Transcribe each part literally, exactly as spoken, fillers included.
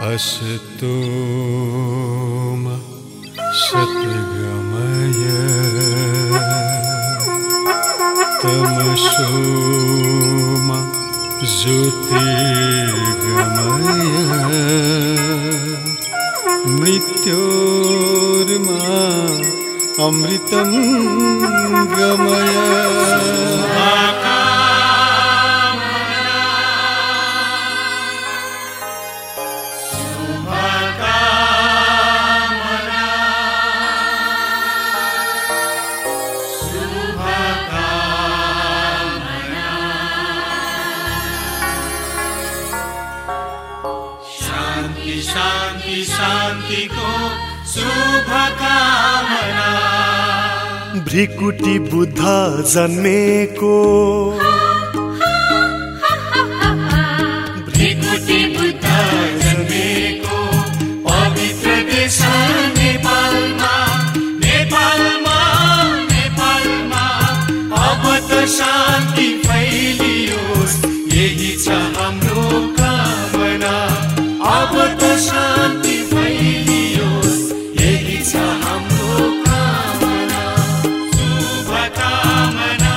असतो मा सद्गमय तमसो मा ज्योतिर्गमय मृत्योर्मा अमृतं गमय। शान्ति शान्ति को शुभकामना। भृकुटी बुद्ध जन्मेको भृकुटी बुद्ध जन्मेको पवित्र देश नेपालमा नेपालमा नेपालमा अब त शान्ति फैलियोस् यही छ हाम्रो कामना। अब त शान्ति फैलियोस् यही छ हाम्रो कामना। शुभकामना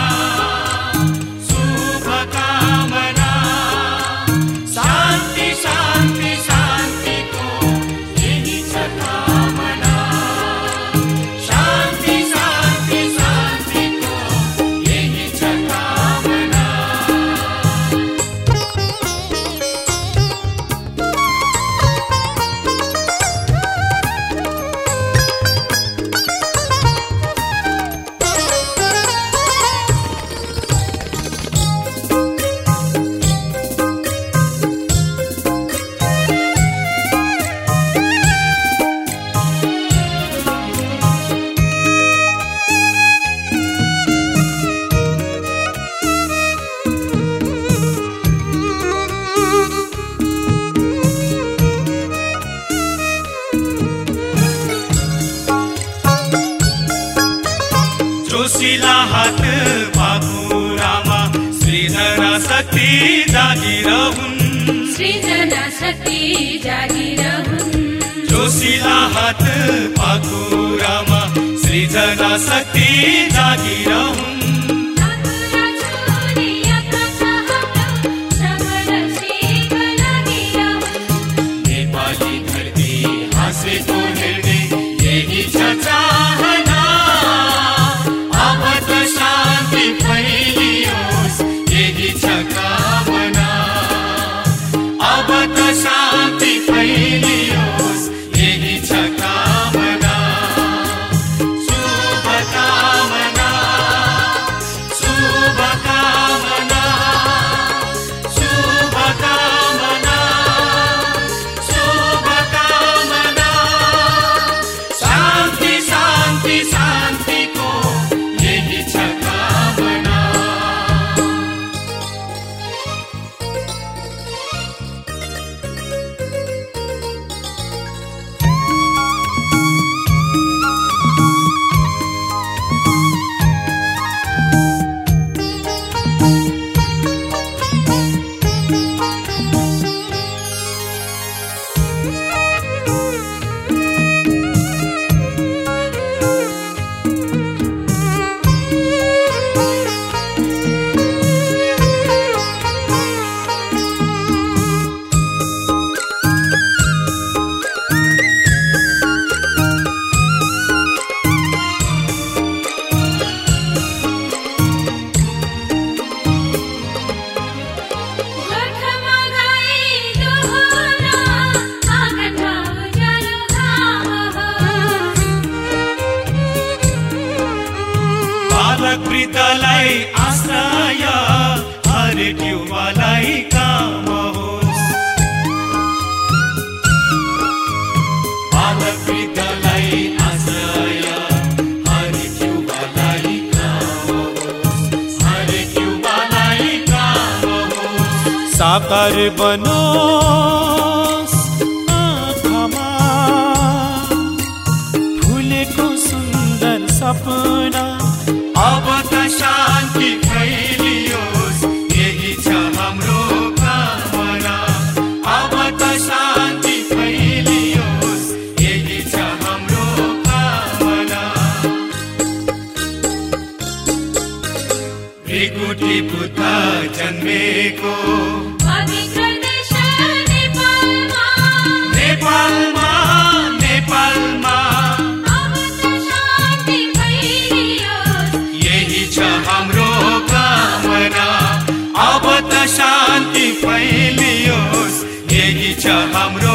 शुभकामना शान्ति शान्ति शान्तिको यही छ कामना। शान्ति शान्ति शान्तिको यही छ कामना। जोशीला हात बाबुरामा सृजना शक्ति जागिरहुन्। सृजना शक्ति जागिरहुन्। जोशीला हात बाबुरामा सृजना शक्ति जागिरहुन्। नेपाली धरती हाँसेको हेर्ने यही छ चाहना। अब त शान्ति फैलियोस् यही छ कामना। अब त शान्ति फैलियोस् यही छ कामना। शुभकामना शुभकामना शुभकामना शुभकामना शान्ति शान्ति शान्तिको यही छ कामना। बालक वृद्धलाई आश्रय हरेक युवालाई काम होस्। बालक वृद्धलाई आश्रय हरेक युवालाई काम होस्। हरेक युवालाई काम होस्। साकार बनोस् आँखामा फुलेको सुन्दर सपना। अब त शान्ति फैलियोस् यही छ हाम्रो कामना। अब त शान्ति हाम्रो